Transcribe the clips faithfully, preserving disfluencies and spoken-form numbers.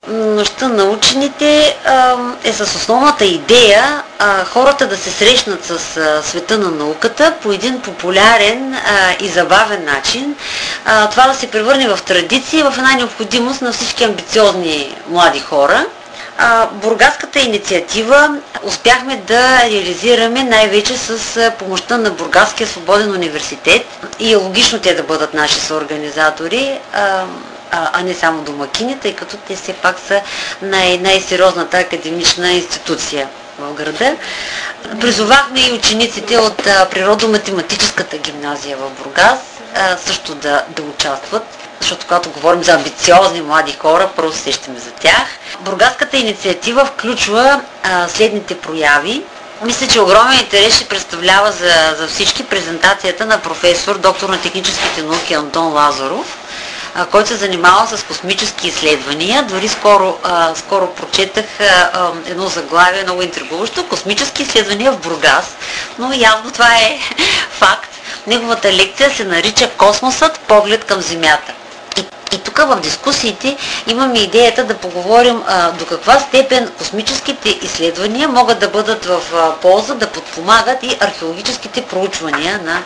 Нощта на учените а, е с основната идея а, хората да се срещнат с а, света на науката по един популярен а, и забавен начин. А, това да се превърне в традиция, в една необходимост на всички амбициозни млади хора. А, бургаската инициатива успяхме да реализираме най-вече с помощта на Бургаския свободен университет и е логично те да бъдат наши съорганизатори, а, а не само домакини, тъй като те все пак са най- най-сериозната академична институция в града. Призовахме и учениците от природо-математическата гимназия в Бургас а, също да, да участват, защото когато говорим за амбициозни млади хора, първо се сещаме за тях. Бургаската инициатива включва а, следните прояви. Мисля, че огромен интерес ще представлява за, за всички презентацията на професор, доктор на техническите науки Антон Лазаров, а, който се занимава с космически изследвания. Дори скоро, а, скоро прочетах а, а, едно заглавие, много интригуващо: космически изследвания в Бургас, но явно това е факт. Неговата лекция се нарича "Космосът, поглед към Земята". И, и тук в дискусиите имаме идеята да поговорим а, до каква степен космическите изследвания могат да бъдат в а, полза, да подпомагат и археологическите проучвания на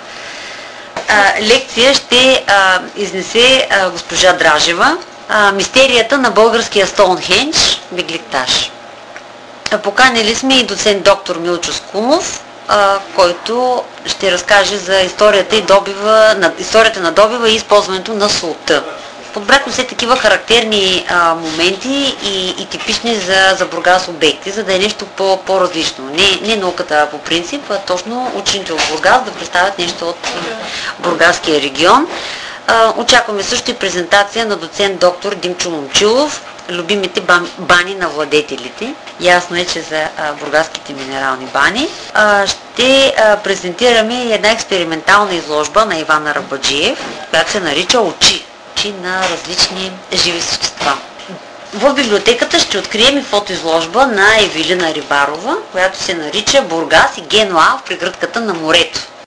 а, лекция ще а, изнесе а, госпожа Дражева а, "Мистерията на българския Стоунхендж, Бегликтаж". Поканили сме и доцент доктор Милчо Скумов, който ще разкаже за историята, и добива, на, историята на добива и използването на солта. Подбрахме все такива характерни а, моменти и, и типични за, за Бургас обекти, за да е нещо по, по-различно. Не, не науката по принцип, а точно учените от Бургас да представят нещо от бургаския регион. А, очакваме също и презентация на доцент доктор Димчо Момчилов, "Любимите бани на владетелите". Ясно е, че за а, бургаските минерални бани. А, ще а, презентираме една експериментална изложба на Иван Арабаджиев, която се нарича "Очи". Очи на различни живи същества. В библиотеката ще открием и фотоизложба на Евелина Рибарова, която се нарича "Бургас и Генуа в прегръдката на морето".